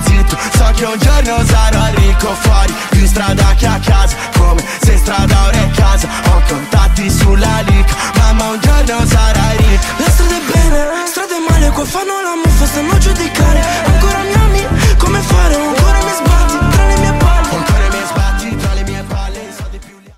zitto, so che un giorno sarò ricco fuori, più in strada che a casa, come se in strada ora è casa. Ho contatti sulla lica, mamma un giorno sarà